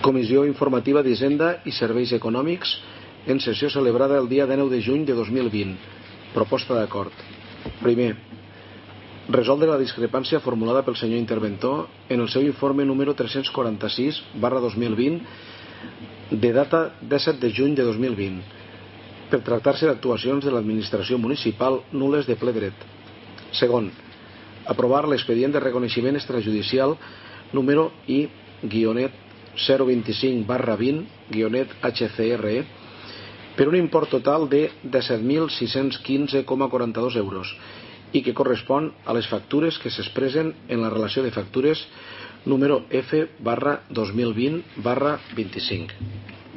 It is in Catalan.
Comissió Informativa d'Hisenda i Serveis Econòmics en sessió celebrada el dia 19 de juny de 2020. Proposta d'acord. Primer, resoldre la discrepància formulada pel senyor interventor en el seu informe número 346/2020 de data 17 de juny de 2020 per tractar-se d'actuacions de l'administració municipal nules de ple dret. Segon, aprovar l'expedient de reconeixement extrajudicial número I-025/20-HCRE per un import total de 17.615,42 euros i que correspon a les factures que s'expressen en la relació de factures número F/2020/25.